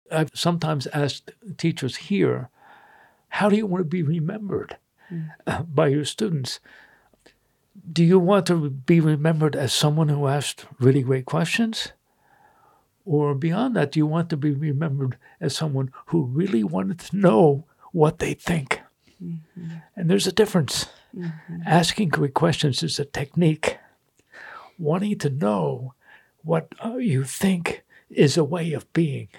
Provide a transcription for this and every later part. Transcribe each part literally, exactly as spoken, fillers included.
I've sometimes asked teachers here, how do you want to be remembered mm. by your students? Do you want to be remembered as someone who asked really great questions? Or beyond that, do you want to be remembered as someone who really wanted to know what they think? Mm-hmm. And there's a difference. Mm-hmm. Asking great questions is a technique. Wanting to know what uh, you think is a way of being.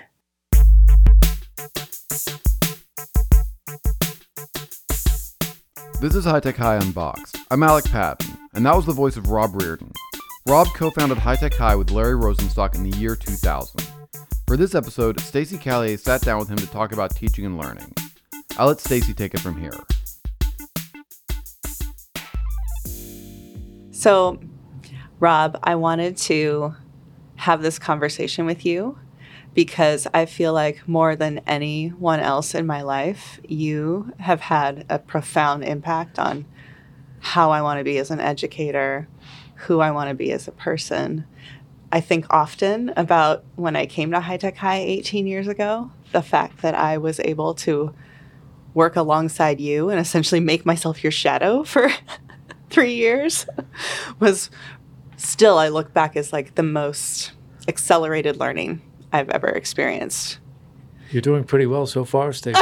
This is High Tech High Unboxed. I'm Alec Patton, and that was the voice of Rob Reardon. Rob co-founded High Tech High with Larry Rosenstock in the year two thousand. For this episode, Stacey Callier sat down with him to talk about teaching and learning. I'll let Stacey take it from here. So, Rob, I wanted to have this conversation with you because I feel like more than anyone else in my life, you have had a profound impact on how I want to be as an educator, who I want to be as a person. I think often about when I came to High Tech High eighteen years ago, the fact that I was able to work alongside you and essentially make myself your shadow for three years was still, I look back as like the most accelerated learning I've ever experienced. You're doing pretty well so far, Stacey.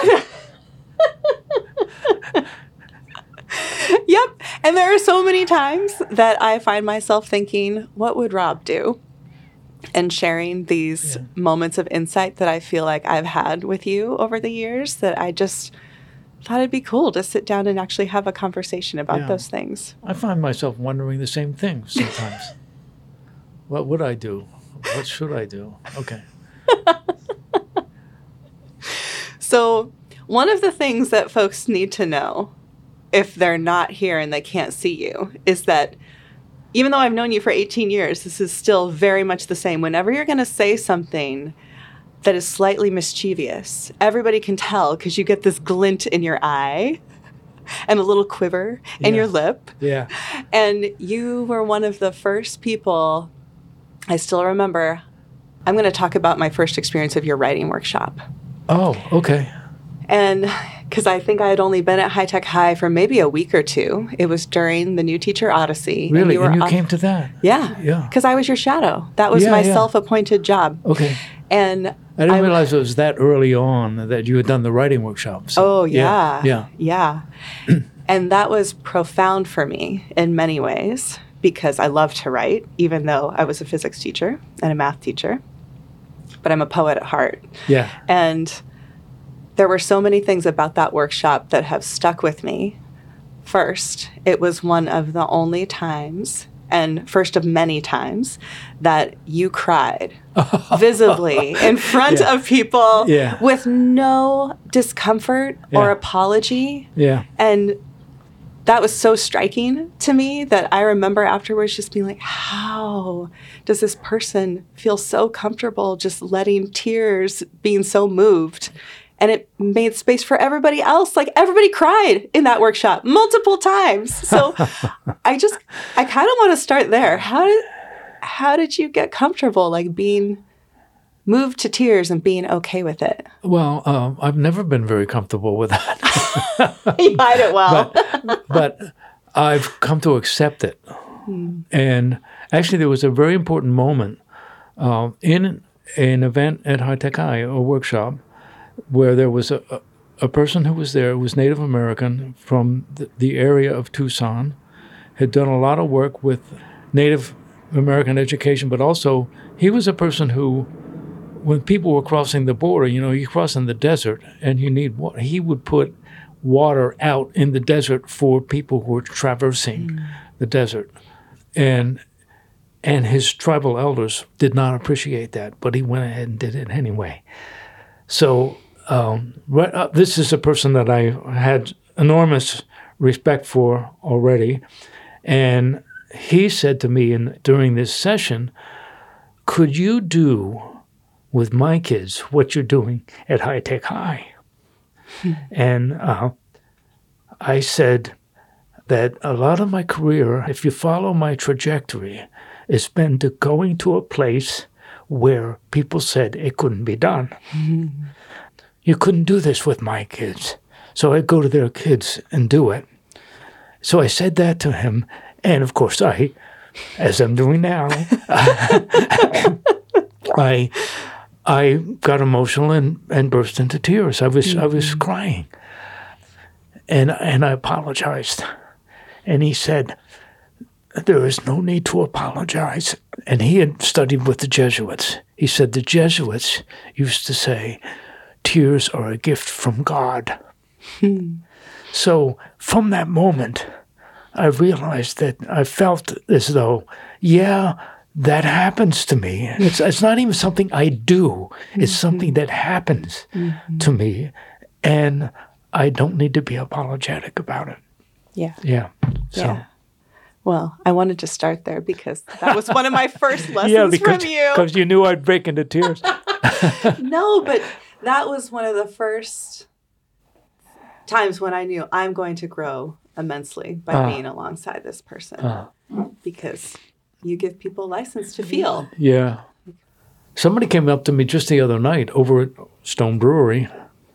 Yep. And there are so many times that I find myself thinking, what would Rob do? And sharing these yeah. moments of insight that I feel like I've had with you over the years that I just thought it'd be cool to sit down and actually have a conversation about yeah. those things. I find myself wondering the same thing sometimes. What would I do? What should I do? Okay. So one of the things that folks need to know if they're not here and they can't see you is that even though I've known you for eighteen years, this is still very much the same. Whenever you're going to say something that is slightly mischievous, everybody can tell because you get this glint in your eye and a little quiver in yeah. your lip. Yeah. And you were one of the first people, I still remember, I'm going to talk about my first experience of your writing workshop. Oh, okay. And because I think I had only been at High Tech High for maybe a week or two. It was during the New Teacher Odyssey. Really? And you, and you off- came to that? Yeah. Yeah. Because I was your shadow. That was yeah, my yeah. self-appointed job. Okay. And I didn't I, realize it was that early on that you had done the writing workshop. So, oh, yeah. Yeah. Yeah. yeah. And that was profound for me in many ways because I love to write, even though I was a physics teacher and a math teacher. But I'm a poet at heart. Yeah. And there were so many things about that workshop that have stuck with me. First, it was one of the only times, and first of many times, that you cried visibly in front yeah. of people yeah. with no discomfort yeah. or apology. Yeah. And that was so striking to me that I remember afterwards just being like, how does this person feel so comfortable just letting tears, being so moved? And it made space for everybody else. Like everybody cried in that workshop multiple times. So I just, I kind of want to start there. How did, how did you get comfortable, like being moved to tears and being okay with it? Well, um, I've never been very comfortable with that. You hide it well. but, but I've come to accept it. Hmm. And actually, there was a very important moment uh, in an event at High Tech High, a workshop, where there was a, a, a person who was there who was Native American from the, the area of Tucson, had done a lot of work with Native American education, but also he was a person who, when people were crossing the border, you know, you cross in the desert and you need water, he would put water out in the desert for people who were traversing mm. the desert. And and his tribal elders did not appreciate that, but he went ahead and did it anyway. So um, right, uh, this is a person that I had enormous respect for already. And he said to me in, during this session, could you do with my kids what you're doing at High Tech High? Hmm. And uh, I said that a lot of my career, if you follow my trajectory, has been to going to a place where people said it couldn't be done. Mm-hmm. You couldn't do this with my kids. So I'd go to their kids and do it. So I said that to him. And of course, I, as I'm doing now, I I got emotional and, and burst into tears. I was mm-hmm. I was crying. And and I apologized. And he said, there is no need to apologize. And he had studied with the Jesuits. He said the Jesuits used to say, tears are a gift from God. Hmm. So from that moment, I realized that I felt as though, yeah, that happens to me. It's, it's not even something I do. It's mm-hmm. something that happens mm-hmm. to me. And I don't need to be apologetic about it. Yeah. Yeah. So. Yeah. Well, I wanted to start there because that was one of my first lessons yeah, because, from you. Because you knew I'd break into tears. No, but that was one of the first times when I knew I'm going to grow immensely by uh, being alongside this person. Uh, because you give people license to feel. Yeah. Somebody came up to me just the other night over at Stone Brewery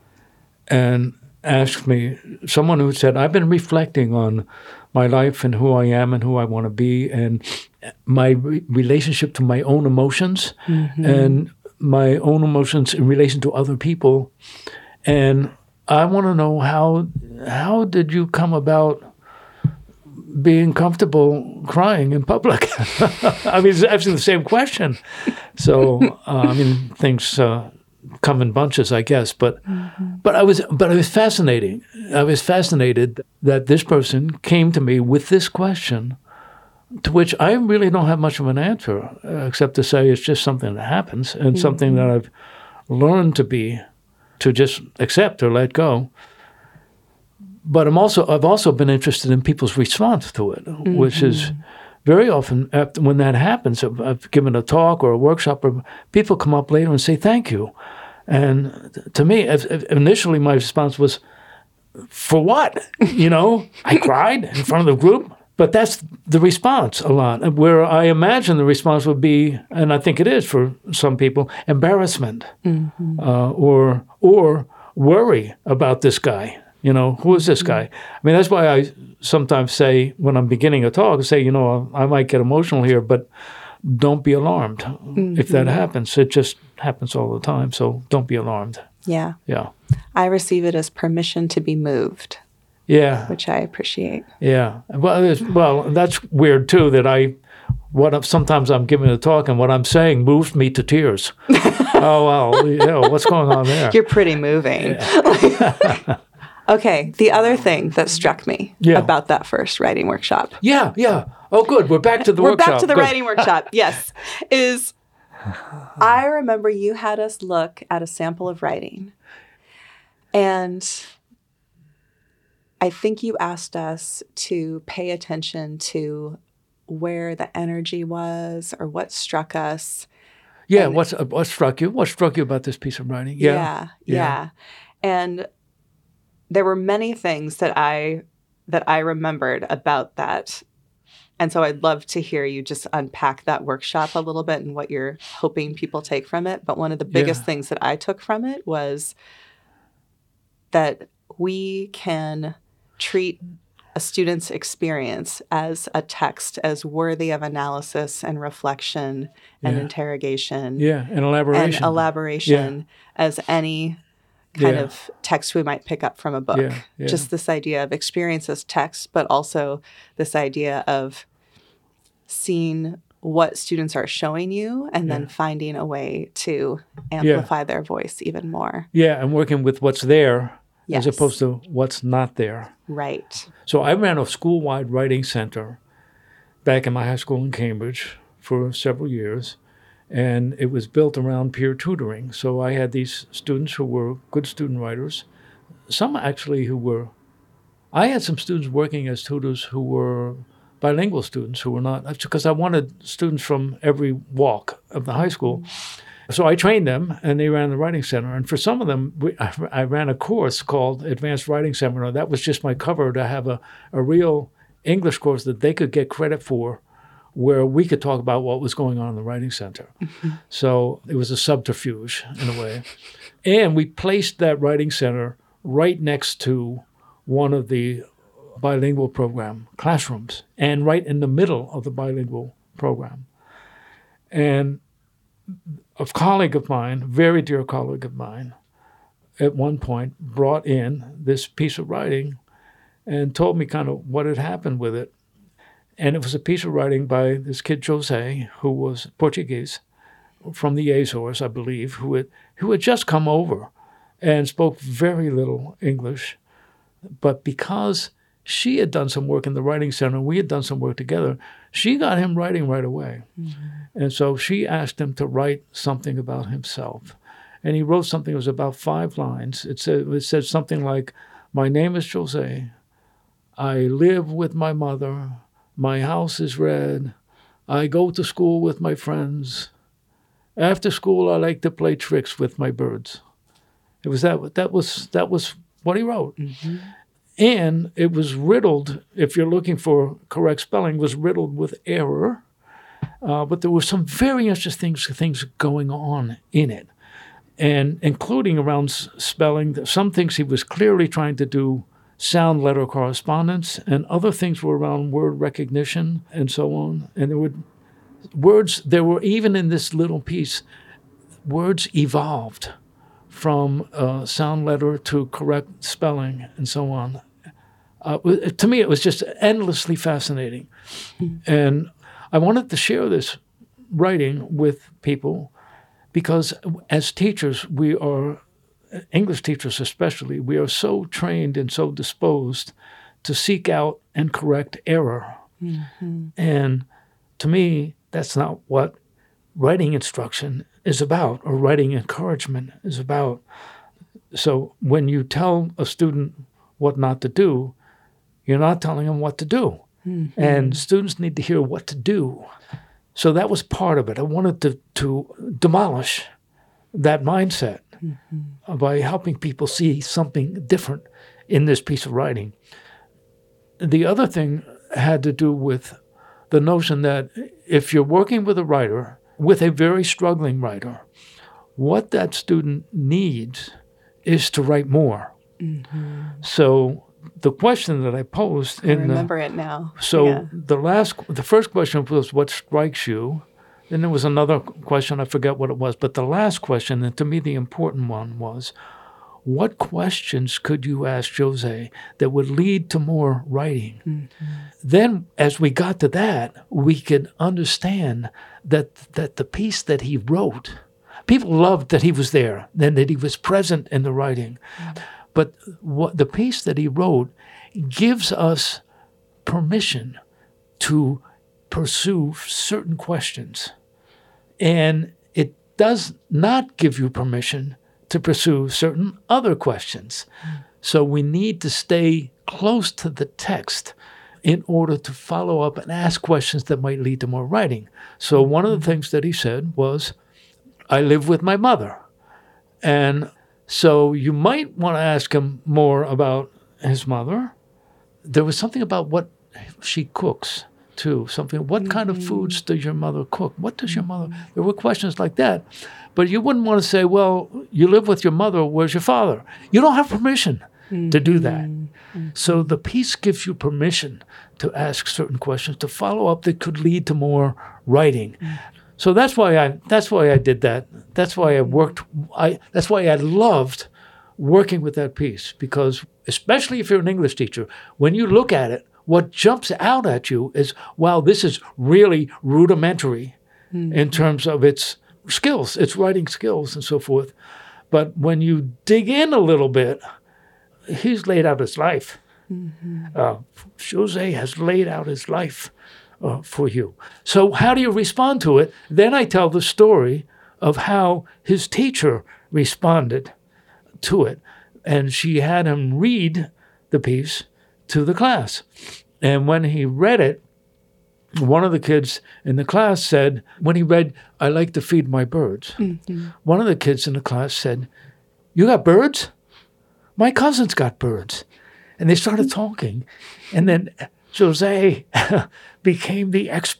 and asked me, someone who said, I've been reflecting on my life and who I am and who I want to be and my re- relationship to my own emotions mm-hmm. and my own emotions in relation to other people. And I want to know how how did you come about being comfortable crying in public? I mean, it's actually the same question. So, uh, I mean, things uh, come in bunches, I guess. But mm-hmm. but I was but I was fascinating. I was fascinated that this person came to me with this question, to which I really don't have much of an answer, uh, except to say it's just something that happens and mm-hmm. something that I've learned to be, to just accept or let go. But I'm also I've also been interested in people's response to it, mm-hmm. which is very often after when that happens, I've, I've given a talk or a workshop, or people come up later and say thank you, and to me, if, if initially my response was, for what? You know, I cried in front of the group. But that's the response a lot, where I imagine the response would be, and I think it is for some people, embarrassment mm-hmm. uh, or or worry about this guy. You know, who is this guy? I mean, that's why I sometimes say when I'm beginning a talk, I say, you know, I might get emotional here, but don't be alarmed mm-hmm. if that happens. It just happens all the time, so don't be alarmed. Yeah. Yeah. I receive it as permission to be moved. Yeah, which I appreciate. Yeah, well, it's, well, that's weird too. That I, what I'm, sometimes I'm giving a talk and what I'm saying moves me to tears. Oh well, you know, what's going on there? You're pretty moving. Yeah. Okay, the other thing that struck me yeah. about that first writing workshop. Yeah, yeah. Oh, good. We're back to the We're workshop. We're back to the good. writing workshop. Yes, is I remember you had us look at a sample of writing, and I think you asked us to pay attention to where the energy was or what struck us. Yeah, and, what's, uh, what struck you? What struck you about this piece of writing? Yeah, yeah, yeah. yeah. And there were many things that I that I remembered about that. And so I'd love to hear you just unpack that workshop a little bit and what you're hoping people take from it. But one of the biggest yeah. things that I took from it was that we can treat a student's experience as a text as worthy of analysis and reflection and yeah. interrogation. Yeah, and elaboration. And elaboration yeah. as any kind yeah. of text we might pick up from a book. Yeah, yeah. Just this idea of experience as text, but also this idea of seeing what students are showing you and yeah. then finding a way to amplify yeah. their voice even more. Yeah, and working with what's there. Yes. As opposed to what's not there. Right. So I ran a school-wide writing center back in my high school in Cambridge for several years, and it was built around peer tutoring. So I had these students who were good student writers, some actually who were, I had some students working as tutors who were bilingual students who were not, because I wanted students from every walk of the high school. Mm-hmm. So I trained them, and they ran the writing center. And for some of them, we, I, I ran a course called Advanced Writing Seminar. That was just my cover to have a, a real English course that they could get credit for where we could talk about what was going on in the Writing Center. Mm-hmm. So it was a subterfuge in a way. And we placed that Writing Center right next to one of the bilingual program classrooms and right in the middle of the bilingual program. And a colleague of mine, very dear colleague of mine, at one point brought in this piece of writing and told me kind of what had happened with it. And it was a piece of writing by this kid, Jose, who was Portuguese from the Azores, I believe, who had, who had just come over and spoke very little English. But because she had done some work in the Writing Center, and we had done some work together, she got him writing right away. Mm-hmm. And so she asked him to write something about himself. And he wrote something that was about five lines. It said, it said something like, "My name is Jose. I live with my mother. My house is red. I go to school with my friends. After school, I like to play tricks with my birds." It was that, that was, that was what he wrote. Mm-hmm. And it was riddled, if you're looking for correct spelling, was riddled with error. Uh, but there were some very interesting things going on in it, and including around s- spelling. Some things he was clearly trying to do sound letter correspondence, and other things were around word recognition and so on. And there were words, there were even in this little piece, words evolved from uh, sound letter to correct spelling and so on. Uh, to me, it was just endlessly fascinating. Mm-hmm. And I wanted to share this writing with people because as teachers, we are, English teachers especially, we are so trained and so disposed to seek out and correct error. Mm-hmm. And to me, that's not what writing instruction is about, or writing encouragement is about. So when you tell a student what not to do, you're not telling them what to do. Mm-hmm. And students need to hear what to do. So that was part of it. I wanted to, to demolish that mindset mm-hmm. by helping people see something different in this piece of writing. The other thing had to do with the notion that if you're working with a writer, with a very struggling writer, what that student needs is to write more. Mm-hmm. So the question that I posed in I remember the, it now. So yeah. the last, the first question was, what strikes you? Then there was another question, I forget what it was, but the last question, and to me the important one, was, what questions could you ask Jose that would lead to more writing? Mm-hmm. Then as we got to that, we could understand that that the piece that he wrote, people loved that he was there, and that he was present in the writing. Mm-hmm. But what the piece that he wrote gives us permission to pursue certain questions. And it does not give you permission to pursue certain other questions. Mm. So we need to stay close to the text in order to follow up and ask questions that might lead to more writing. So one of the things that he said was, I live with my mother. And so you might want to ask him more about his mother. There was something about what she cooks, too. Something, what mm-hmm. kind of foods does your mother cook? What does your mother... There were questions like that. But you wouldn't want to say, well, you live with your mother, where's your father? You don't have permission mm-hmm. to do that. Mm-hmm. So the piece gives you permission to ask certain questions, to follow up that could lead to more writing. Mm-hmm. So that's why I that's why I did that. That's why I worked I that's why I loved working with that piece, because especially if you're an English teacher, when you look at it, what jumps out at you is, wow, this is really rudimentary mm-hmm. in terms of its skills, its writing skills and so forth. But when you dig in a little bit, he's laid out his life. Mm-hmm. Uh, Jose has laid out his life uh, for you. So how do you respond to it? Then I tell the story of how his teacher responded to it. And she had him read the piece to the class. And when he read it, one of the kids in the class said, when he read, I like to feed my birds. Mm-hmm. One of the kids in the class said, you got birds? My cousin's got birds. And they started talking. And then Jose became the expert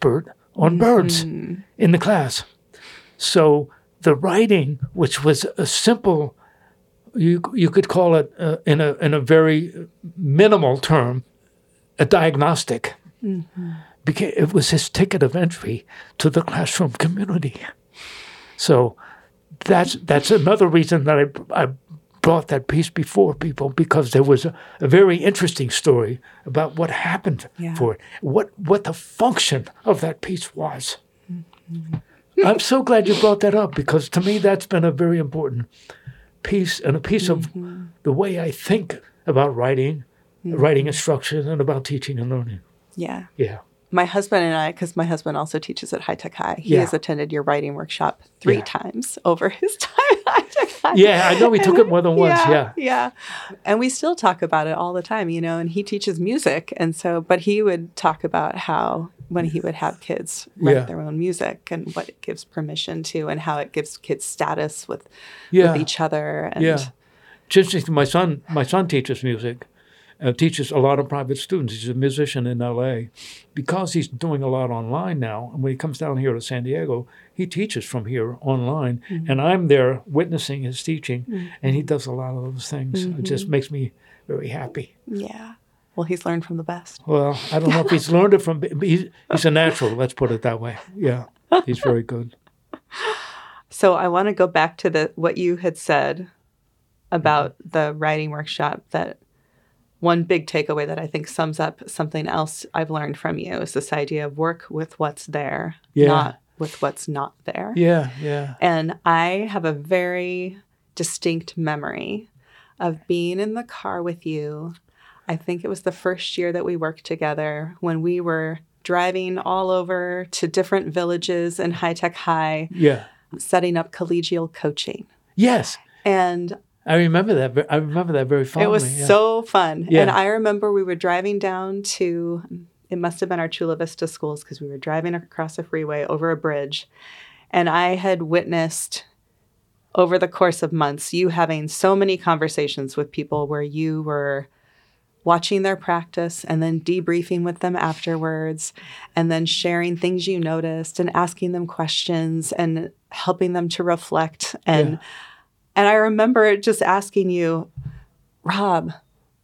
on birds in the class. So the writing, which was a simple, you you could call it uh, in a in a very minimal term, a diagnostic. Mm-hmm. Because it was his ticket of entry to the classroom community. So that's that's another reason that I I brought that piece before people, because there was a, a very interesting story about what happened yeah. for it, what what the function of that piece was. Mm-hmm. I'm so glad you brought that up, because to me that's been a very important piece, and a piece mm-hmm. of the way I think about writing, mm-hmm. writing instruction, and about teaching and learning. Yeah. Yeah. My husband and I, because my husband also teaches at High Tech High, he yeah. has attended your writing workshop three yeah. times over his time at High Tech High. Yeah, I know he took it more than once, yeah, yeah. Yeah, and we still talk about it all the time, you know, and he teaches music. And so, but he would talk about how when he would have kids write yeah. their own music and what it gives permission to, and how it gives kids status with, yeah. with each other. And yeah. It's interesting. My son, my son teaches music. Uh, teaches a lot of private students. He's a musician in L A. Because he's doing a lot online now, and when he comes down here to San Diego, he teaches from here online, mm-hmm. and I'm there witnessing his teaching, mm-hmm. and he does a lot of those things. Mm-hmm. It just makes me very happy. Yeah. Well, he's learned from the best. Well, I don't know if he's learned it from, he's, he's a natural, let's put it that way. Yeah, he's very good. So I want to go back to the what you had said about mm-hmm. the writing workshop, that one big takeaway that I think sums up something else I've learned from you is this idea of work with what's there, yeah. not with what's not there. Yeah, yeah. And I have a very distinct memory of being in the car with you. I think it was the first year that we worked together, when we were driving all over to different villages in High Tech High, yeah. setting up collegial coaching. Yes. And I remember that. I remember that very fondly. It was yeah. so fun. Yeah. And I remember we were driving down to, it must have been our Chula Vista schools, because we were driving across a freeway over a bridge. And I had witnessed over the course of months you having so many conversations with people where you were watching their practice and then debriefing with them afterwards, and then sharing things you noticed and asking them questions and helping them to reflect. And yeah. And I remember just asking you, Rob,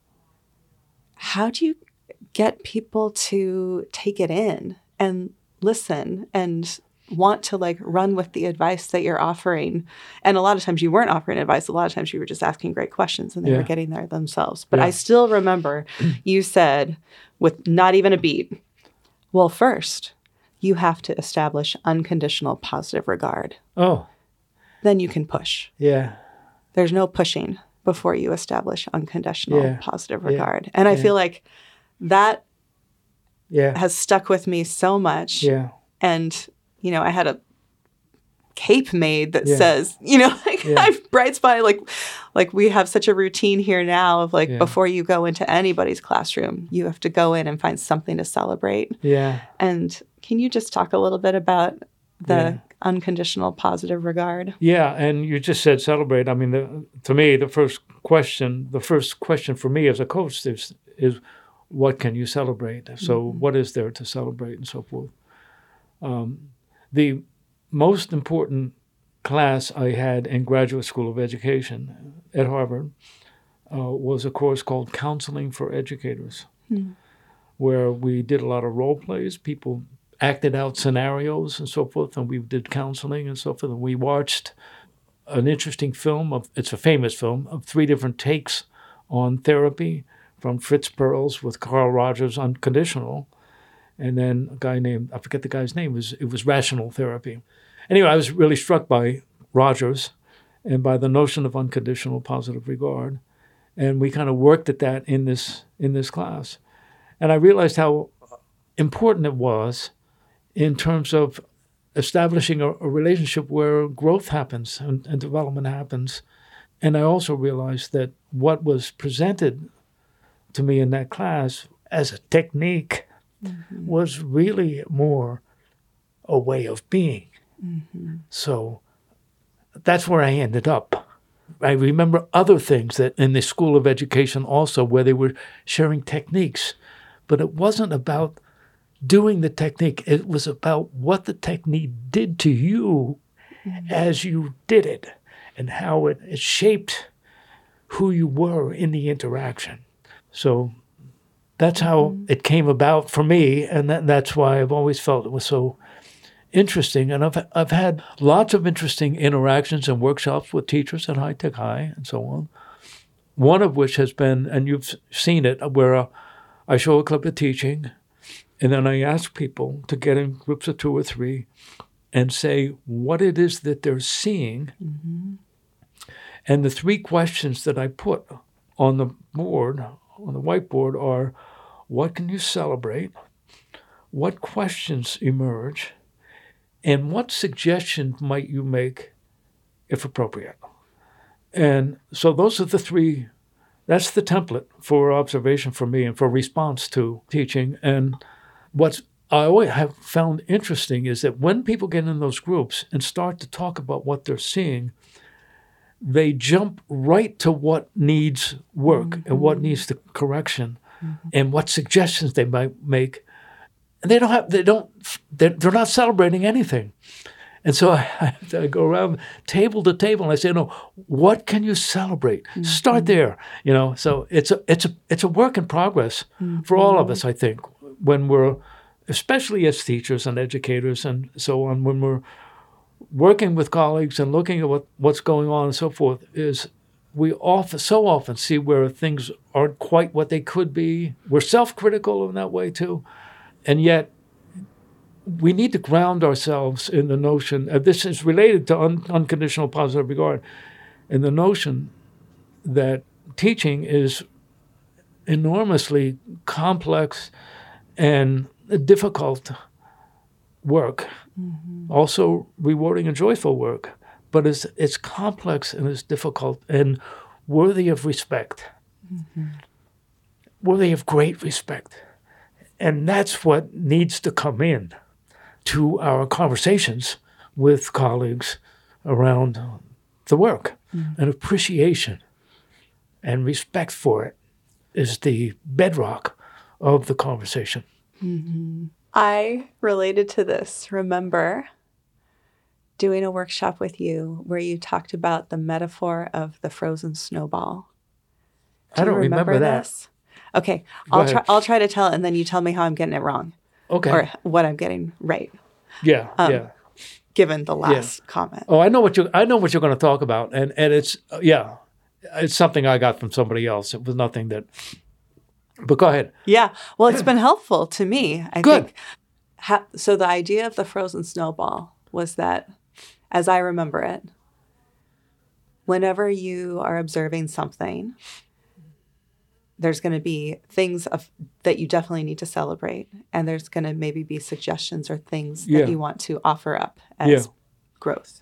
how do you get people to take it in and listen and want to like run with the advice that you're offering? And a lot of times you weren't offering advice. A lot of times you were just asking great questions, and they yeah. were getting there themselves. But yeah. I still remember you said, with not even a beat, well, first, you have to establish unconditional positive regard. Oh. Then you can push. Yeah. There's no pushing before you establish unconditional yeah. positive regard. Yeah. And I yeah. feel like that yeah. has stuck with me so much. Yeah. And, you know, I had a cape made that yeah. says, you know, like yeah. I've bright spot, like, like we have such a routine here now of like, yeah. before you go into anybody's classroom, you have to go in and find something to celebrate. Yeah. And can you just talk a little bit about the yeah. unconditional positive regard? Yeah, and you just said celebrate. I mean, the, to me, the first question, the first question for me as a coach is, is what can you celebrate? So mm-hmm. what is there to celebrate and so forth? Um, the most important class I had in Graduate School of Education at Harvard uh, was a course called Counseling for Educators, mm-hmm. where we did a lot of role plays. People acted out scenarios and so forth, and we did counseling and so forth. And we watched an interesting film, of it's a famous film, of three different takes on therapy, from Fritz Perls with Carl Rogers, Unconditional, and then a guy named, I forget the guy's name, it was, it was Rational Therapy. Anyway, I was really struck by Rogers and by the notion of unconditional positive regard. And we kind of worked at that in this in this class. And I realized how important it was in terms of establishing a, a relationship where growth happens and, and development happens. And I also realized that what was presented to me in that class as a technique mm-hmm. was really more a way of being. Mm-hmm. So that's where I ended up. I remember other things that in the School of Education also, where they were sharing techniques, but it wasn't about doing the technique. It was about what the technique did to you mm-hmm. as you did it and how it, it shaped who you were in the interaction. So that's how mm-hmm. it came about for me, and that, that's why I've always felt it was so interesting. And I've I've had lots of interesting interactions and workshops with teachers at High Tech High and so on. One of which has been, and you've seen it, where uh, I show a clip of teaching, and then I ask people to get in groups of two or three and say what it is that they're seeing. Mm-hmm. And the three questions that I put on the board, on the whiteboard, are: what can you celebrate? What questions emerge? And what suggestions might you make if appropriate? And so those are the three, that's the template for observation for me and for response to teaching. And what I always have found interesting is that when people get in those groups and start to talk about what they're seeing, they jump right to what needs work mm-hmm. and what needs the correction mm-hmm. and what suggestions they might make. And they don't have, they don't, they're, they're not celebrating anything. And so I, I go around table to table and I say, no, what can you celebrate? Mm-hmm. Start there, you know. So it's a it's a it's a work in progress mm-hmm. for all of us, I think, when we're, especially as teachers and educators and so on, when we're working with colleagues and looking at what, what's going on and so forth, is we often so often see where things aren't quite what they could be. We're self-critical in that way too, and yet we need to ground ourselves in the notion, uh, this is related to un- unconditional positive regard, in the notion that teaching is enormously complex and difficult work, mm-hmm. also rewarding and joyful work, but it's, it's complex and it's difficult and worthy of respect, mm-hmm. worthy of great respect. And that's what needs to come in to our conversations with colleagues around the work. Mm-hmm. An appreciation and respect for it is the bedrock of the conversation. Mm-hmm. I related to this, remember doing a workshop with you where you talked about the metaphor of the frozen snowball. Do I don't remember, remember that. This? Okay, Go I'll ahead. try I'll try to tell it, and then you tell me how I'm getting it wrong. Okay. Or what I'm getting right. Yeah, um, yeah. Given the last yeah. comment. Oh, I know what you I know what you're going to talk about, and and it's uh, yeah, it's something I got from somebody else. It was nothing that. But go ahead. Yeah, well, it's been helpful to me. I Good. think. Ha- so the idea of the frozen snowball was that, as I remember it, whenever you are observing something, there's going to be things of, that you definitely need to celebrate. And there's going to maybe be suggestions or things yeah. that you want to offer up as yeah. growth.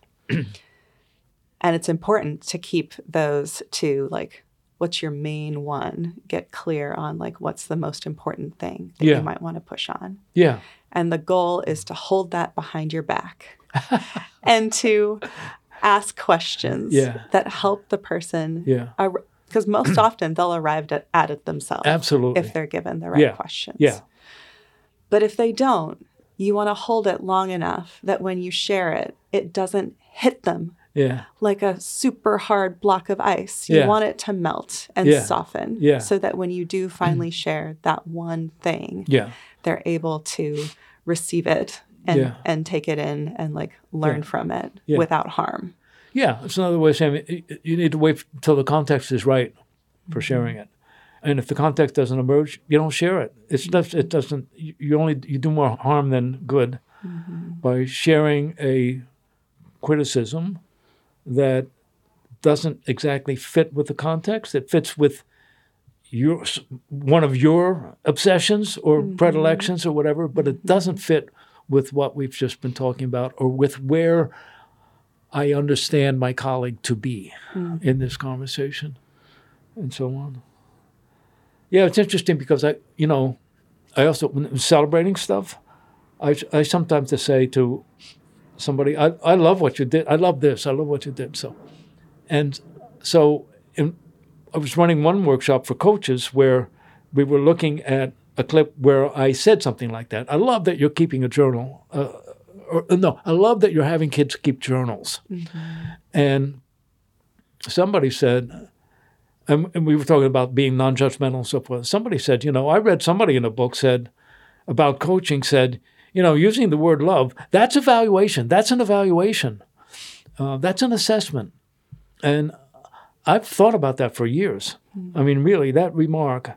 And it's important to keep those to, like, what's your main one? Get clear on, like, what's the most important thing that yeah. you might want to push on. Yeah. And the goal is to hold that behind your back and to ask questions yeah. that help the person yeah. ar- because most often they'll arrive at, at it themselves. Absolutely. If they're given the right yeah. questions. Yeah. But if they don't, you want to hold it long enough that when you share it, it doesn't hit them yeah. like a super hard block of ice. You yeah. want it to melt and yeah. soften yeah. so that when you do finally share that one thing, yeah. they're able to receive it and, yeah. and take it in and, like, learn yeah. from it yeah. without harm. Yeah, it's another way of saying you need to wait until the context is right for sharing it, and if the context doesn't emerge, you don't share it. It's just, it doesn't. You only you do more harm than good mm-hmm. by sharing a criticism that doesn't exactly fit with the context. It fits with your one of your obsessions or mm-hmm. predilections or whatever, but it doesn't fit with what we've just been talking about or with where I understand my colleague to be mm. in this conversation, and so on. Yeah, it's interesting because I, you know, I also, when celebrating stuff, I, I sometimes to say to somebody, I, I love what you did. I love this. I love what you did. So, and so in, I was running one workshop for coaches where we were looking at a clip where I said something like that. I love that you're keeping a journal. Uh, or, no, I love that you're having kids keep journals. Mm-hmm. And somebody said, and, and we were talking about being non-judgmental and so forth. Somebody said, you know, I read somebody in a book said about coaching said, you know, using the word love, that's evaluation. That's an evaluation. Uh, that's an assessment. And I've thought about that for years. Mm-hmm. I mean, really, that remark.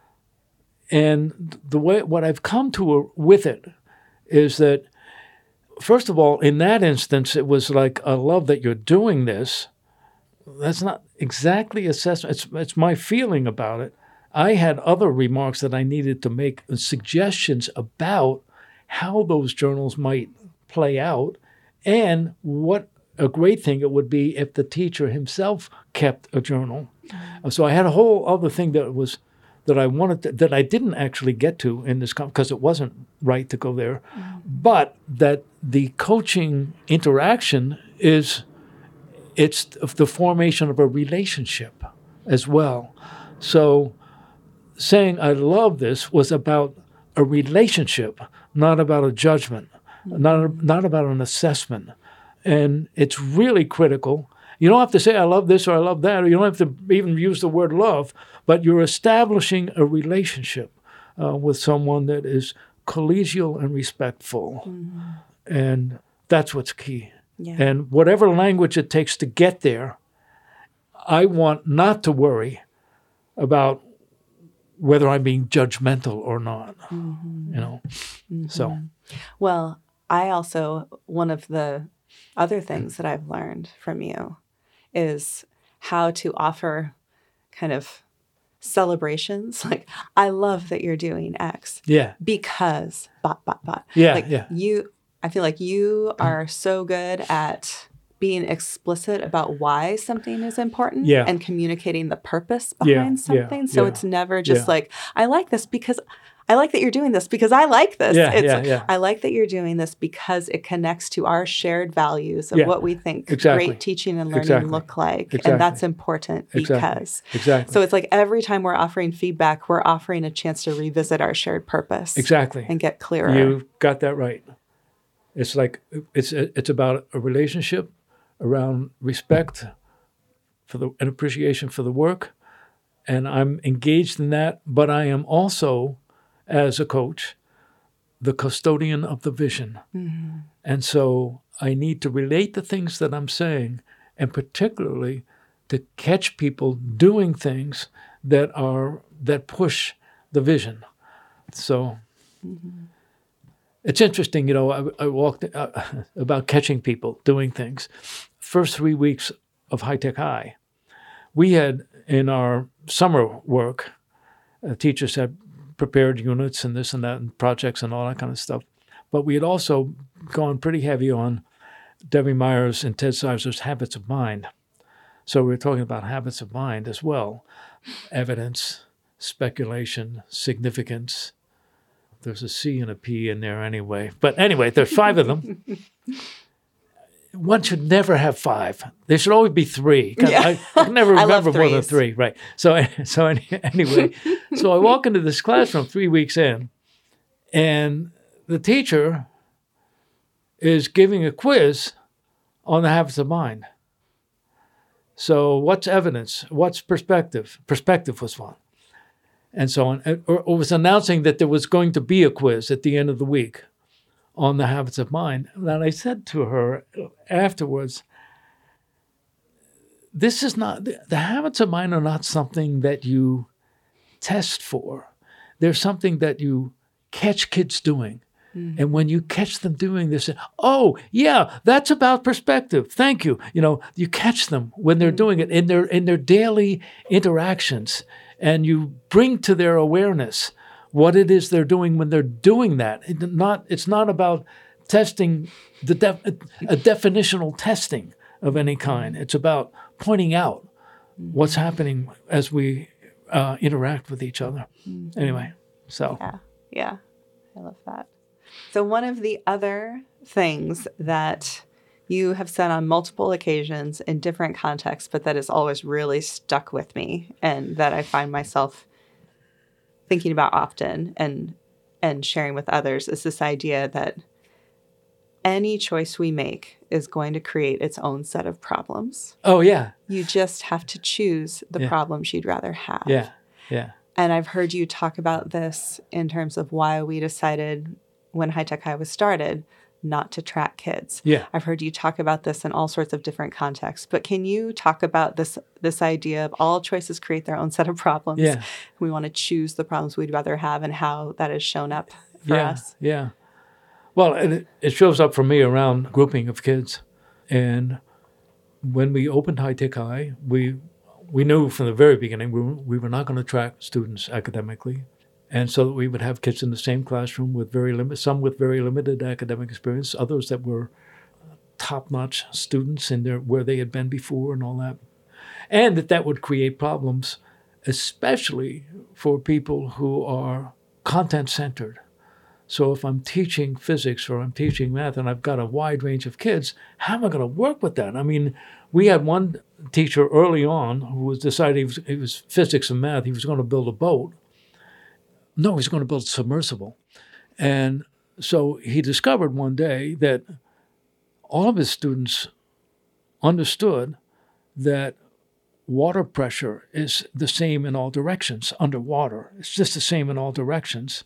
And the way what I've come to a, with it is that, first of all, in that instance, it was like, I love that you're doing this. That's not exactly assessment. It's, it's my feeling about it. I had other remarks that I needed to make, suggestions about how those journals might play out, and what a great thing it would be if the teacher himself kept a journal. Mm-hmm. So I had a whole other thing that was that I wanted to, that I didn't actually get to in this because it wasn't right to go there, mm-hmm. but that the coaching interaction is it's the formation of a relationship as well. So saying I love this was about a relationship, not about a judgment, mm-hmm. not not about an assessment. And it's really critical. You don't have to say, I love this or I love that, or you don't have to even use the word love, but you're establishing a relationship uh, with someone that is collegial and respectful. Mm-hmm. And that's what's key. Yeah. And whatever language it takes to get there, I want not to worry about whether I'm being judgmental or not, mm-hmm. you know. Mm-hmm. So, well, I also, one of the other things that I've learned from you is how to offer kind of celebrations. Like, I love that you're doing X. Yeah. Because, bot, bot, bot. Yeah, like yeah. You, I feel like you are so good at being explicit about why something is important, yeah. and communicating the purpose behind yeah, something. Yeah, so yeah, it's never just yeah. like, I like this because I like that you're doing this because I like this. Yeah, it's yeah, yeah. I like that you're doing this because it connects to our shared values of yeah, what we think exactly. great teaching and learning exactly. look like. Exactly. And that's important exactly. because. Exactly. So it's like every time we're offering feedback, we're offering a chance to revisit our shared purpose. Exactly. And get clearer. You got that right. It's like, it's it's about a relationship around respect for the and appreciation for the work. And I'm engaged in that, but I am also, as a coach, the custodian of the vision. Mm-hmm. And so I need to relate the things that I'm saying, and particularly to catch people doing things that are that push the vision. So mm-hmm. It's interesting, you know, I, I walked uh, about catching people doing things. First three weeks of High Tech High, we had in our summer work, uh, teachers had prepared units and this and that and projects and all that kind of stuff. But we had also gone pretty heavy on Debbie Myers and Ted Sizer's Habits of Mind. So we were talking about habits of mind as well. Evidence, speculation, significance. There's a C and a P in there anyway. But anyway, there's five of them. One should never have five. There should always be three. Yeah. I, I can never remember more than three. Right. So, so anyway, so I walk into this classroom three weeks in, and the teacher is giving a quiz on the habits of mind. So what's evidence? What's perspective? Perspective was one. And so on. Or, or was announcing that there was going to be a quiz at the end of the week on the habits of mind. And I said to her afterwards, this is not, the habits of mind are not something that you test for. They're something that you catch kids doing. Mm-hmm. And when you catch them doing this, oh, yeah, that's about perspective. Thank you. You know, you catch them when they're doing it in their in their daily interactions, and you bring to their awareness what it is they're doing when they're doing that. It not, it's not about testing, the def, a definitional testing of any kind. It's about pointing out what's happening as we uh, interact with each other. Mm-hmm. Anyway, so. Yeah, yeah, I love that. So one of the other things that you have said on multiple occasions in different contexts, but that has always really stuck with me and that I find myself thinking about often and and sharing with others is this idea that any choice we make is going to create its own set of problems. Oh, yeah. You just have to choose the Yeah. problems you'd rather have. Yeah, yeah. And I've heard you talk about this in terms of why we decided when High Tech High was started not to track kids. Yeah. I've heard you talk about this in all sorts of different contexts. But can you talk about this this idea of all choices create their own set of problems? Yeah. We want to choose the problems we'd rather have and how that has shown up for yeah, us. Yeah. Well, it, it shows up for me around grouping of kids. And when we opened High Tech High, we we knew from the very beginning we were, we were not going to track students academically. And so that we would have kids in the same classroom with very limit, some with very limited academic experience, others that were top-notch students in their where they had been before and all that. And that that would create problems, especially for people who are content-centered. So if I'm teaching physics or I'm teaching math and I've got a wide range of kids, how am I going to work with that? I mean, we had one teacher early on who was decided he was, he was physics and math. He was going to build a boat. No, he was going to build a submersible. And so he discovered one day that all of his students understood that water pressure is the same in all directions underwater. It's just the same in all directions.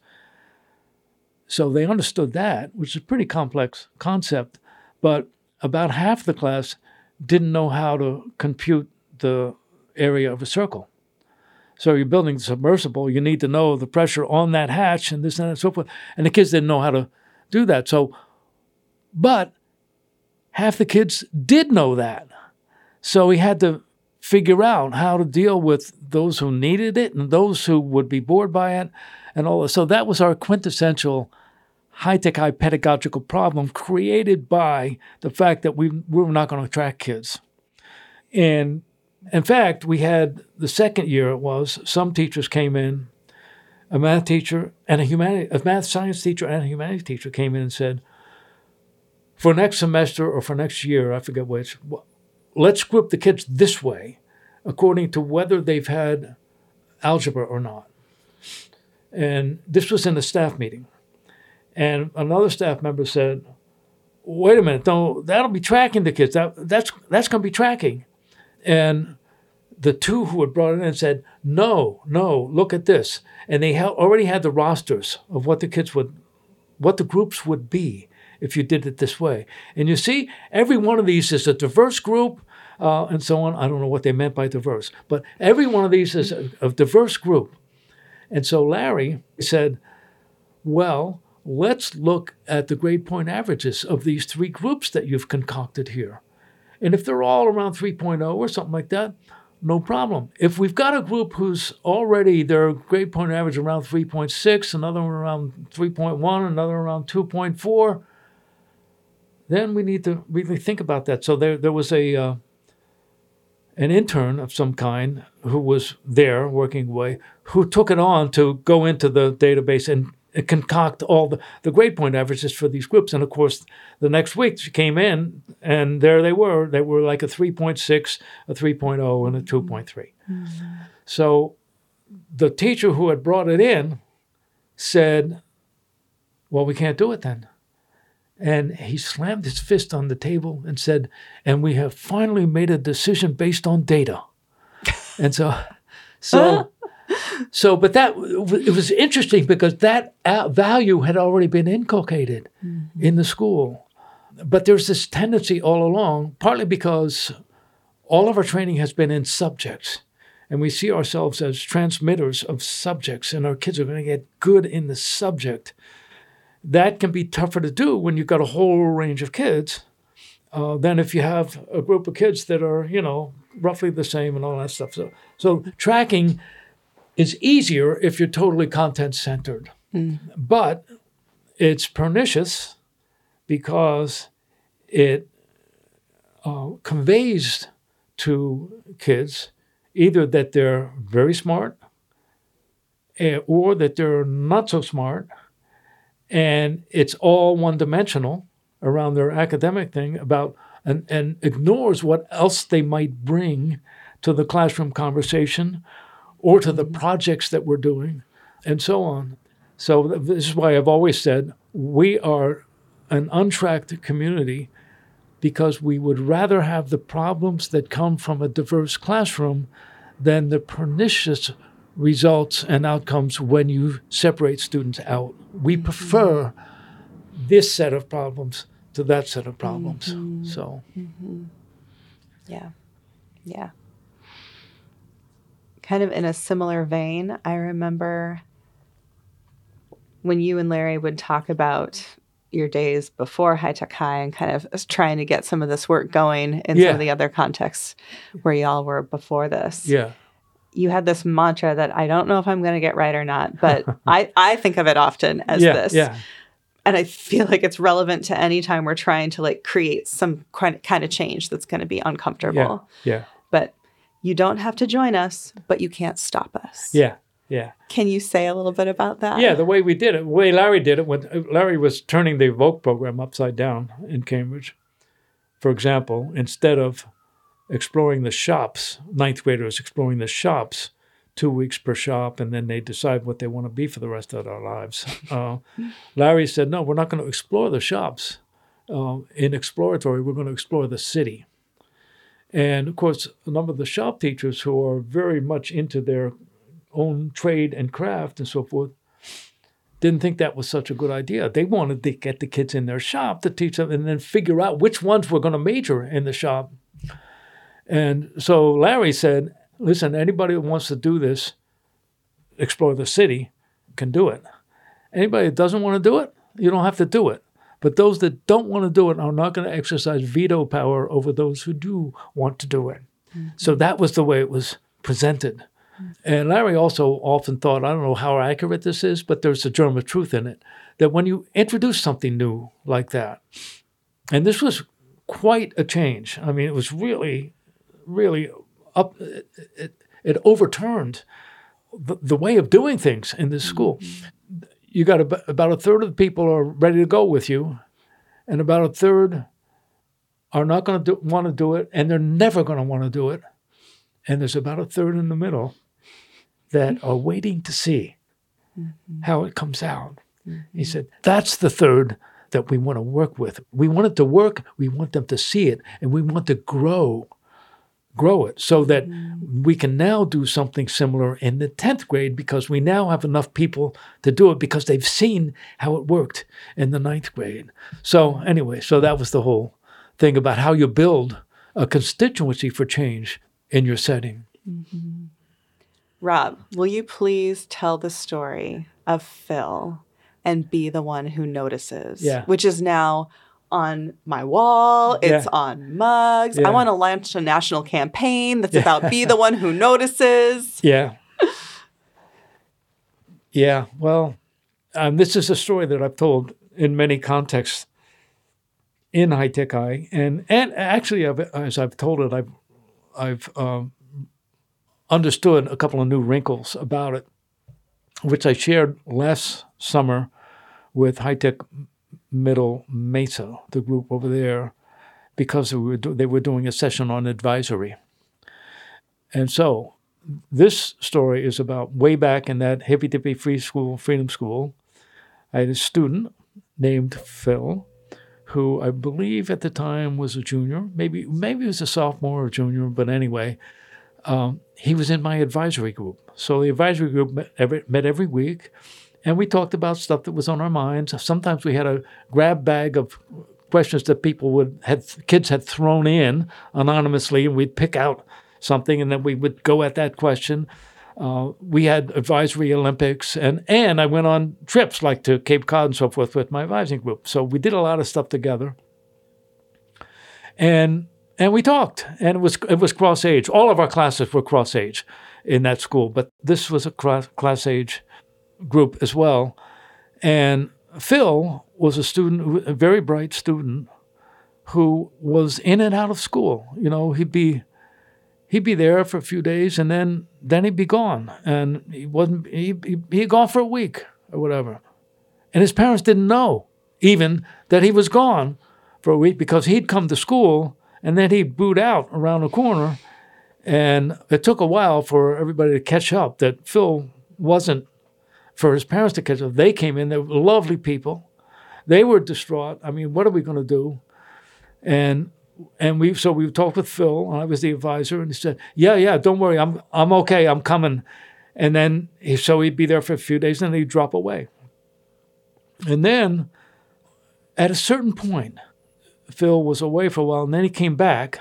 So they understood that, which is a pretty complex concept, but about half the class didn't know how to compute the area of a circle. So you're building a submersible, you need to know the pressure on that hatch and this and that and so forth. And the kids didn't know how to do that. So, but half the kids did know that. So he had to figure out how to deal with those who needed it and those who would be bored by it and all that. So that was our quintessential High Tech High pedagogical problem created by the fact that we, we were not going to track kids. And in fact, we had the second year it was, some teachers came in, a math teacher and a humanities, a math science teacher and a humanities teacher came in and said, for next semester or for next year, I forget which, let's group the kids this way according to whether they've had algebra or not. And this was in a staff meeting. And another staff member said, wait a minute, don't, that'll be tracking the kids. That, that's that's going to be tracking. And the two who had brought it in said, no, no, look at this. And they ha- already had the rosters of what the kids would, what the groups would be if you did it this way. And you see, every one of these is a diverse group uh, and so on. I don't know what they meant by diverse, but every one of these is a, a diverse group. And so Larry said, well, let's look at the grade point averages of these three groups that you've concocted here. And if they're all around three point oh or something like that, no problem. If we've got a group who's already their grade point average around three point six, another one around three point one, another around two point four, then we need to really think about that. So there, there was a uh, an intern of some kind who was there working away, who took it on to go into the database and concoct all the, the grade point averages for these groups. And of course, the next week she came in and there they were. They were like a three point six, a three point oh, and a two point three. Mm-hmm. So the teacher who had brought it in said, well, we can't do it then. And he slammed his fist on the table and said, and we have finally made a decision based on data. And so, so, so, but that, it was interesting because that value had already been inculcated mm-hmm. in the school. But there's this tendency all along, partly because all of our training has been in subjects. And we see ourselves as transmitters of subjects, and our kids are going to get good in the subject. That can be tougher to do when you've got a whole range of kids uh, than if you have a group of kids that are, you know, roughly the same and all that stuff. So, so tracking is easier if you're totally content-centered. Mm. But it's pernicious because it uh, conveys to kids either that they're very smart uh, or that they're not so smart. And it's all one-dimensional around their academic thing about and, and ignores what else they might bring to the classroom conversation or to the projects that we're doing and so on. So th- this is why I've always said we are an untracked community because we would rather have the problems that come from a diverse classroom than the pernicious results and outcomes when you separate students out. We mm-hmm. prefer this set of problems to that set of problems. Mm-hmm. So, mm-hmm. yeah, yeah. Kind of in a similar vein, I remember when you and Larry would talk about your days before High Tech High and kind of trying to get some of this work going in yeah. some of the other contexts where y'all were before this. Yeah. You had this mantra that I don't know if I'm going to get right or not, but I, I think of it often as yeah, this. Yeah. And I feel like it's relevant to any time we're trying to like create some kind of change that's going to be uncomfortable. Yeah. yeah. But you don't have to join us, but you can't stop us. Yeah. Yeah. Can you say a little bit about that? Yeah, the way we did it, the way Larry did it, when Larry was turning the Evoke program upside down in Cambridge. For example, instead of exploring the shops, ninth graders exploring the shops, two weeks per shop, and then they decide what they want to be for the rest of their lives. Uh, Larry said, no, we're not going to explore the shops. Uh, in exploratory, we're going to explore the city. And, of course, a number of the shop teachers who are very much into their own trade and craft and so forth didn't think that was such a good idea. They wanted to get the kids in their shop to teach them and then figure out which ones were going to major in the shop. And so Larry said, listen, anybody who wants to do this, explore the city, can do it. Anybody that doesn't want to do it, you don't have to do it. But those that don't want to do it are not going to exercise veto power over those who do want to do it. Mm-hmm. So that was the way it was presented. Mm-hmm. And Larry also often thought, I don't know how accurate this is, but there's a germ of truth in it, that when you introduce something new like that, and this was quite a change. I mean, it was really, really up, it, it, it overturned the, the way of doing things in this school. Mm-hmm. You got about, about a third of the people are ready to go with you, and about a third are not going to want to do it, and they're never going to want to do it. And there's about a third in the middle that are waiting to see mm-hmm. how it comes out. Mm-hmm. He said, that's the third that we want to work with. We want it to work, we want them to see it, and we want to grow grow it so that mm. we can now do something similar in the tenth grade because we now have enough people to do it because they've seen how it worked in the ninth grade. So anyway, so that was the whole thing about how you build a constituency for change in your setting. Mm-hmm. Rob, will you please tell the story of Phil and be the one who notices, yeah. which is now on my wall, it's yeah. on mugs. Yeah. I want to launch a national campaign that's yeah. about be the one who notices. Yeah. Yeah, well, um, this is a story that I've told in many contexts in High Tech High. And, and actually, I've, as I've told it, I've, I've um, understood a couple of new wrinkles about it, which I shared last summer with High Tech Middle Mesa, the group over there, because we were do- they were doing a session on advisory. And so this story is about way back in that hippy-dippy free school, freedom school. I had a student named Phil, who I believe at the time was a junior. Maybe maybe he was a sophomore or junior, but anyway, um, he was in my advisory group. So the advisory group met every, met every week. And we talked about stuff that was on our minds. Sometimes we had a grab bag of questions that people would had kids had thrown in anonymously, and we'd pick out something, and then we would go at that question. Uh, we had advisory Olympics, and and I went on trips like to Cape Cod and so forth with my advising group. So we did a lot of stuff together, and and we talked, and it was it was cross age. All of our classes were cross age in that school, but this was a cross class age group as well. And Phil was a student, a very bright student, who was in and out of school. You know, he'd be he'd be there for a few days, and then then he'd be gone. And he wasn't he he he'd gone for a week or whatever. And his parents didn't know even that he was gone for a week because he'd come to school and then he'd boot out around the corner. And it took a while for everybody to catch up that Phil wasn't for his parents to catch up. They came in. They were lovely people. They were distraught. I mean, what are we going to do? And and we so we talked with Phil. And I was the advisor, and he said, "Yeah, yeah, don't worry. I'm I'm okay. I'm coming." And then he, so he'd be there for a few days, and then he'd drop away. And then, at a certain point, Phil was away for a while, and then he came back,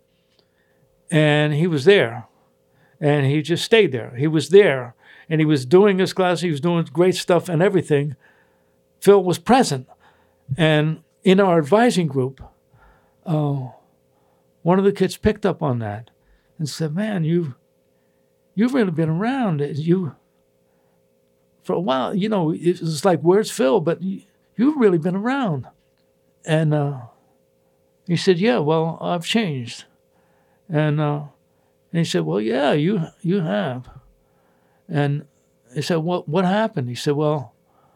and he was there, and he just stayed there. He was there, and he was doing his class. He was doing great stuff and everything. Phil was present, and in our advising group, uh, one of the kids picked up on that and said, "Man, you, you've really been around. You, for a while, you know, it was like, where's Phil? But you, you've really been around." And uh, he said, "Yeah, well, I've changed." And uh, and he said, "Well, yeah, you you have." And he said, "What what happened?" He said, "Well,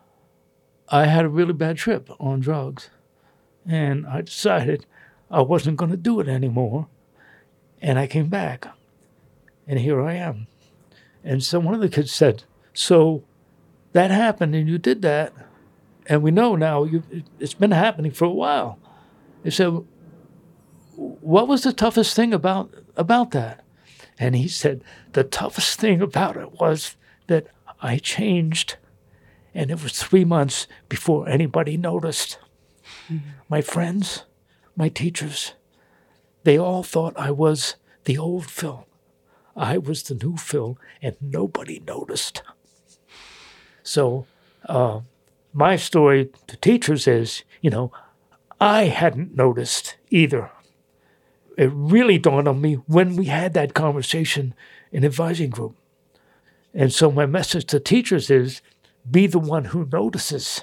I had a really bad trip on drugs, and I decided I wasn't going to do it anymore, and I came back, and here I am." And so one of the kids said, "So that happened, and you did that, and we know now you it's been happening for a while." He said, "What was the toughest thing about about that?" And he said, "The toughest thing about it was that I changed, and it was three months before anybody noticed. Mm-hmm. My friends, my teachers, they all thought I was the old Phil. I was the new Phil, and nobody noticed." So uh, my story to teachers is, you know, I hadn't noticed either. It really dawned on me when we had that conversation in advising group. And so my message to teachers is, be the one who notices.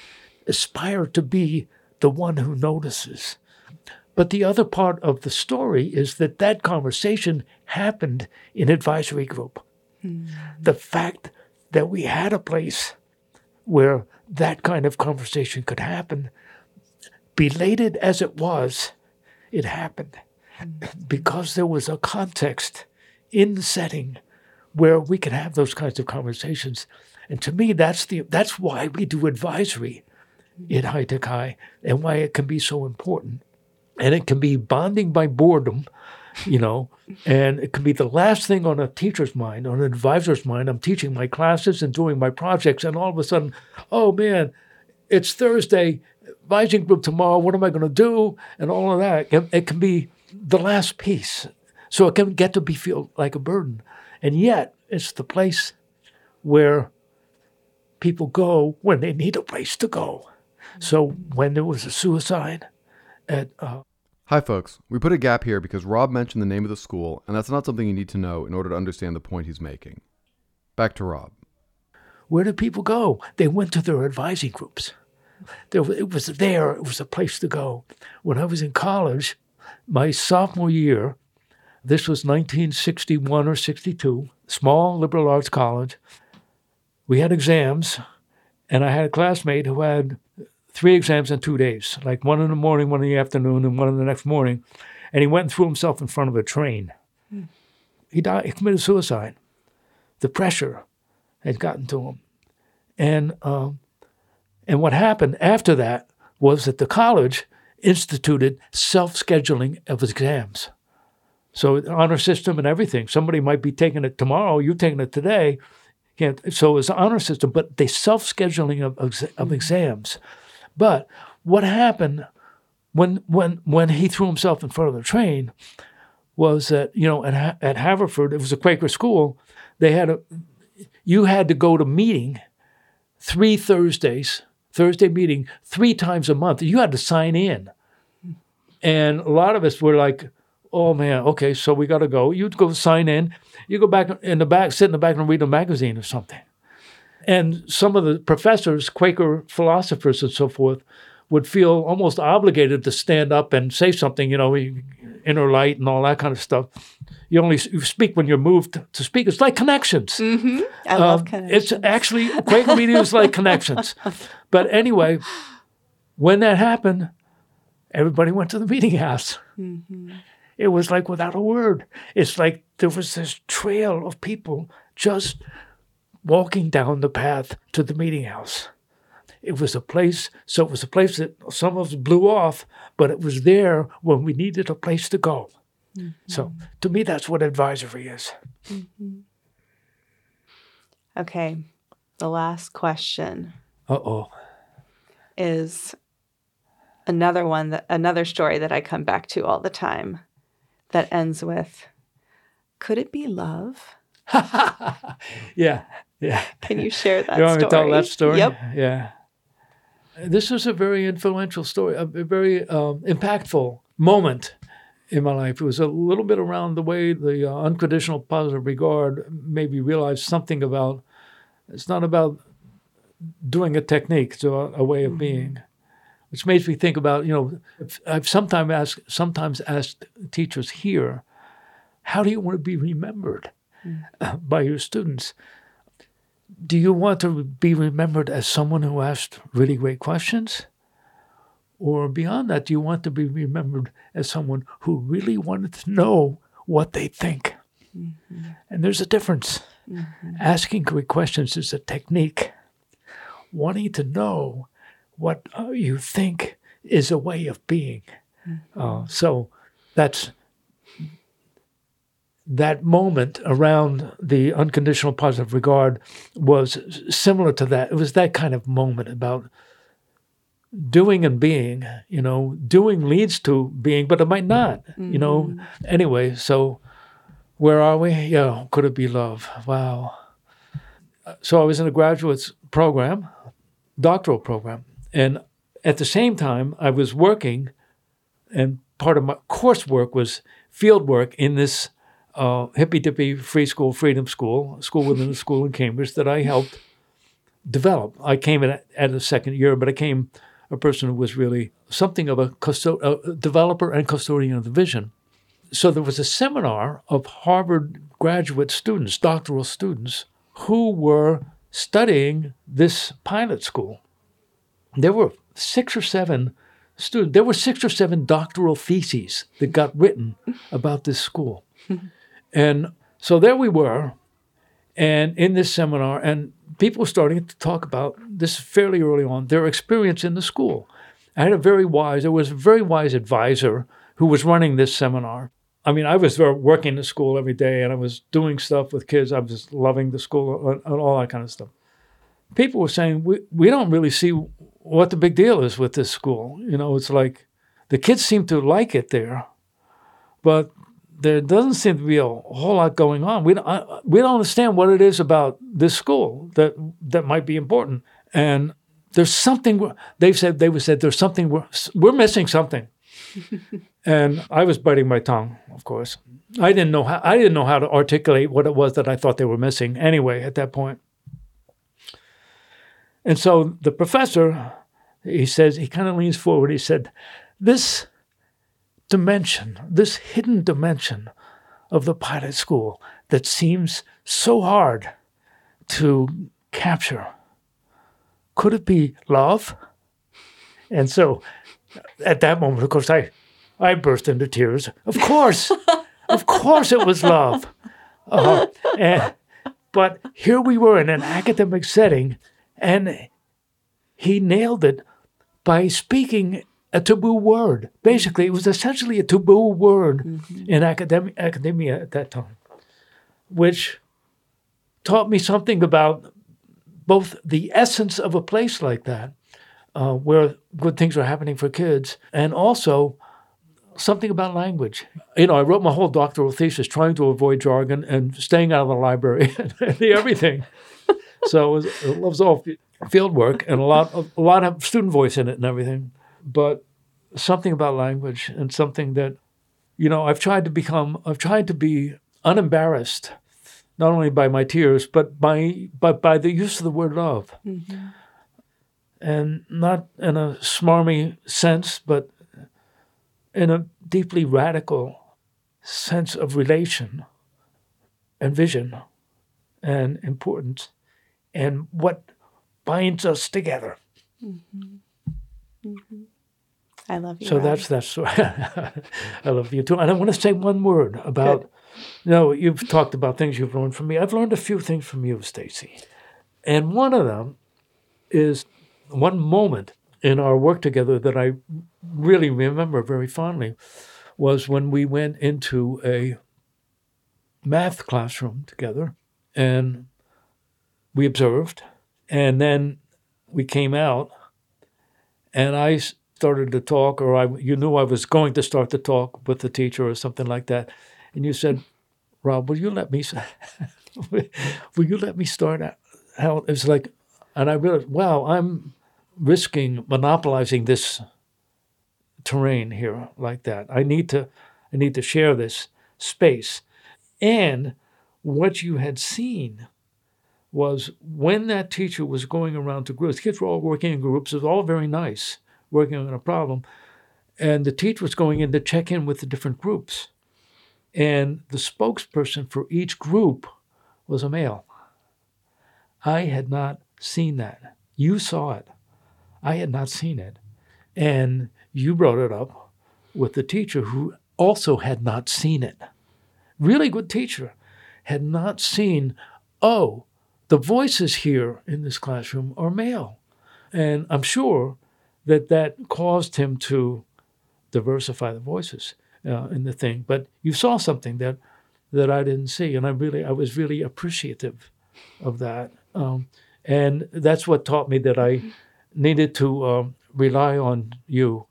Aspire to be the one who notices. But the other part of the story is that that conversation happened in advisory group. Mm. The fact that we had a place where that kind of conversation could happen, belated as it was, it happened. Mm. Because there was a context in the setting where we could have those kinds of conversations. And to me, that's the that's why we do advisory in High Tech High, and why it can be so important. And it can be bonding by boredom, you know, and it can be the last thing on a teacher's mind, on an advisor's mind. I'm teaching my classes and doing my projects, and all of a sudden, oh man, it's Thursday, advising group tomorrow, what am I going to do? And all of that. It, it can be the last piece. So it can get to be feel like a burden. And yet, it's the place where people go when they need a place to go. So when there was a suicide at... Uh, Hi, folks. We put a gap here because Rob mentioned the name of the school, and that's not something you need to know in order to understand the point he's making. Back to Rob. Where did people go? They went to their advising groups. There, it was there. It was a place to go. When I was in college, my sophomore year, this was nineteen sixty-one or sixty-two, small liberal arts college, we had exams, and I had a classmate who had three exams in two days, like one in the morning, one in the afternoon, and one in the next morning. And he went and threw himself in front of a train. Mm. He died. He committed suicide. The pressure had gotten to him. And um, and what happened after that was that the college instituted self-scheduling of exams. So the honor system and everything. Somebody might be taking it tomorrow. You're taking it today. Can't, so it's an honor system, but they self-scheduling of, of, of exams. But what happened when when when he threw himself in front of the train was that, you know, at, at Haverford, it was a Quaker school, they had a, you had to go to meeting three Thursdays, Thursday meeting, three times a month. You had to sign in. And a lot of us were like, oh man, okay, so we got to go. You'd go sign in. You go back in the back, sit in the back and read a magazine or something. And some of the professors, Quaker philosophers and so forth, would feel almost obligated to stand up and say something, you know, inner light and all that kind of stuff. You only you speak when you're moved to speak. It's like Connections. Mm-hmm. I love um, Connections. It's actually, Quaker media is like Connections. But anyway, when that happened, everybody went to the meeting house. Mm-hmm. It was like without a word. It's like there was this trail of people just walking down the path to the meeting house. It was a place, so it was a place that some of us blew off, but it was there when we needed a place to go. Mm-hmm. So to me, that's what advisory is. Mm-hmm. Okay, the last question. Uh-oh. Is another one, that another story that I come back to all the time that ends with, could it be love? yeah, yeah. Can you share that story? You want me to tell that story? Yep. Yeah. This was a very influential story, a very um, impactful moment in my life. It was a little bit around the way the uh, unconditional positive regard made me realize something about, it's not about doing a technique, it's a, a way of mm-hmm. being, which makes me think about, you know, I've sometimes asked, sometimes asked teachers here, how do you want to be remembered mm-hmm. by your students? Do you want to be remembered as someone who asked really great questions? Or beyond that, do you want to be remembered as someone who really wanted to know what they think? Mm-hmm. And there's a difference. Mm-hmm. Asking great questions is a technique. Wanting to know what uh, you think is a way of being. Mm-hmm. Uh, so that's that moment around the unconditional positive regard was similar to that. It was that kind of moment about doing and being. You know, doing leads to being, but it might not, mm-hmm. you know. Anyway, so where are we? Yeah, could it be love? Wow. So I was in a graduate program, doctoral program, and at the same time I was working, and part of my coursework was field work in this uh, hippy-dippy free school, freedom school, school within a school in Cambridge that I helped develop. I came in at, at the second year, but I came a person who was really something of a, custo- a developer and custodian of the vision. So there was a seminar of Harvard graduate students, doctoral students, who were studying this pilot school. There were six or seven students. There were six or seven doctoral theses that got written about this school. And so there we were, and in this seminar, and people were starting to talk about this fairly early on, their experience in the school. I had a very wise, there was a very wise advisor who was running this seminar. I mean, I was working in the school every day, and I was doing stuff with kids. I was loving the school and all that kind of stuff. People were saying, we, we don't really see what the big deal is with this school. You know, it's like the kids seem to like it there, but there doesn't seem to be a whole lot going on. We don't, I, we don't understand what it is about this school that that might be important. And there's something, they've said, they would said, there's something, we're, we're missing something. And I was biting my tongue, of course. I didn't know how, I didn't know how to articulate what it was that I thought they were missing anyway at that point. And so the professor, he says, he kind of leans forward, he said, this dimension, this hidden dimension of the pilot school that seems so hard to capture, could it be love? And so at that moment, of course, I, I burst into tears. Of course, of course it was love. Uh, and, but here we were in an academic setting, and he nailed it by speaking a taboo word. Basically, it was essentially a taboo word mm-hmm. in academic, academia at that time, which taught me something about both the essence of a place like that, uh, where good things are happening for kids, and also something about language. You know, I wrote my whole doctoral thesis trying to avoid jargon and staying out of the library and everything. So it was, it was all field work and a lot of, a lot of student voice in it and everything. But something about language and something that, you know, I've tried to become, I've tried to be unembarrassed, not only by my tears, but by, but by the use of the word love. Mm-hmm. And not in a smarmy sense, but in a deeply radical sense of relation and vision and importance and what binds us together. Mm-hmm. Mm-hmm. I love you. So Rob. that's that's. I love you too. And I want to say one word about. Good. You know, you've talked about things you've learned from me. I've learned a few things from you, Stacy. And one of them is one moment in our work together that I really remember very fondly was when we went into a math classroom together and we observed, and then we came out and I started to talk, or I, you knew I was going to start to talk with the teacher or something like that. And you said, Rob, will you let me, will you let me start out? It's like, and I realized, wow, I'm risking monopolizing this terrain here like that. I need to, I need to share this space. And what you had seen was when that teacher was going around to groups, kids were all working in groups, it was all very nice, working on a problem, and the teacher was going in to check in with the different groups. And the spokesperson for each group was a male. I had not seen that. You saw it. I had not seen it. And you brought it up with the teacher who also had not seen it. Really good teacher, had not seen, oh, the voices here in this classroom are male. And I'm sure that that caused him to diversify the voices uh, in the thing. But you saw something that that I didn't see, and I really, I was really appreciative of that. Um, and that's what taught me that I needed to um, rely on you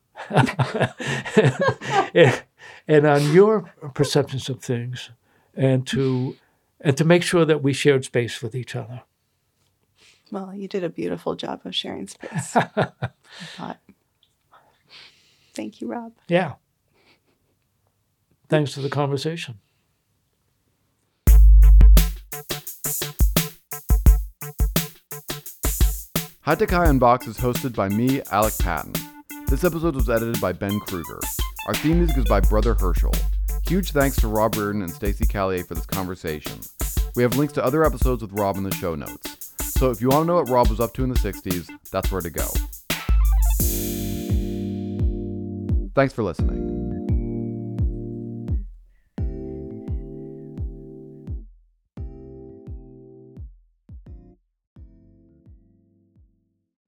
and, and on your perceptions of things, and to and to make sure that we shared space with each other. Well, you did a beautiful job of sharing space, I thought. Thank you, Rob. Yeah. Thanks for the conversation. High Tech High Unboxed is hosted by me, Alec Patton. This episode was edited by Ben Kruger. Our theme music is by Brother Herschel. Huge thanks to Rob Reardon and Stacey Callier for this conversation. We have links to other episodes with Rob in the show notes. So if you want to know what Rob was up to in the sixties, that's where to go. Thanks for listening.